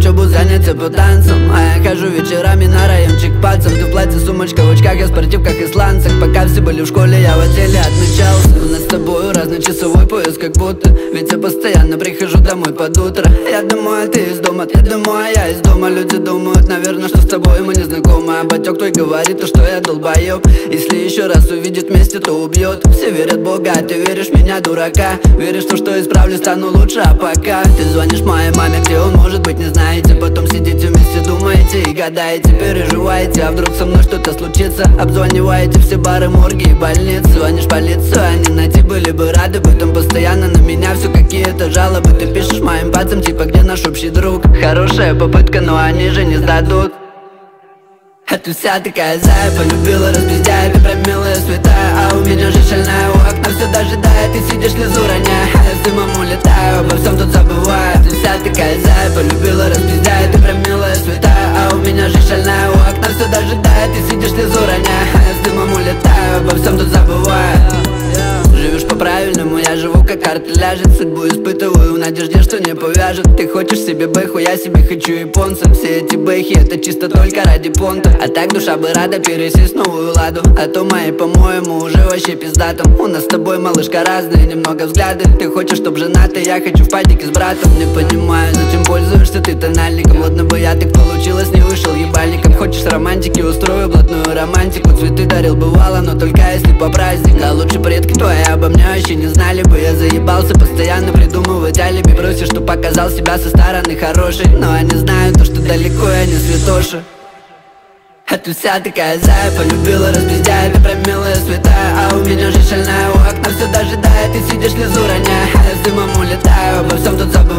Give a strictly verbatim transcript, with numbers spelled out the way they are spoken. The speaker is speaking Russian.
учебу, занятия по танцам. А я хожу вечерами на райончик пацан. Ты в платье, сумочка, в очках, я в спортивках и сланцах. Пока все были в школе, я в отделе отмечался. У нас с тобой разный часовой пояс, как будто. Ведь я постоянно прихожу домой под утро. Я думаю, ты из дома, ты думаю, а я из дома. Люди думают, наверное, что с тобой мы не знакомы. А батёк твой говорит, то, что я долбоёб. Если еще раз увидит вместе, то убьет. Все верят в Бога, а ты веришь в меня, дурака. Веришь в то, что исправлюсь, стану лучше, а пока ты звонишь моей маме, где он может быть, не знаете. Потом сидите вместе, думаете и гадаете, переживаете, а вдруг со мной что-то случится. Обзваниваете все бары, морги и больницы. Звонишь в полицию, они найти были бы рады. Потом постоянно на меня все какие-то жалобы. Ты пишешь моим пацам, типа, где наш общий друг. Хорошая попытка, но они же не сдадут. А ты вся такая зая, полюбила, распиздяя. Ты прям милая, святая, а у меня же шальная. У окна все дожидает, ты сидишь, слезу роняя. Я с дымом улетаю, обо всем тут забываю. Ты вся такая зая, полюбила, распиздяя. Ты прям милая, святая, а у меня же шальная. У окна все дожидает, ты сидишь, слезу роняя. Я с дымом улетаю, обо всем тут забываю. Живешь по-правильному, я живу как карта ляжет. Судьбу испытываю в надежде, что не повяжет. Ты хочешь себе бэху, я себе хочу японца. Все эти бэхи, это чисто только ради понта. А так душа бы рада пересесть в новую ладу. А то мои, по-моему, уже вообще пиздатом. У нас с тобой, малышка, разные немного взгляды. Ты хочешь, чтоб женатый, я хочу в падике с братом. Не понимаю, зачем пользуешься ты тональником. Ладно бы я так получилось, не вышел ебальником. Хочешь романтики, устрою блатную романтику. Цветы дарил бывало, но только если по праздникам. А лучше предки твои обо мне вообще не знали бы. Я заебался постоянно придумывать алиби. Просишь, что показал себя со стороны хорошей, но они знают то, что далеко я не святоша. А ты вся такая зая, полюбила, распиздяя. Ты прям милая, святая, а у меня же шальная. У окна все дожидает, ты сидишь, слезу роняя. Я с дымом улетаю, обо всем тут забываю.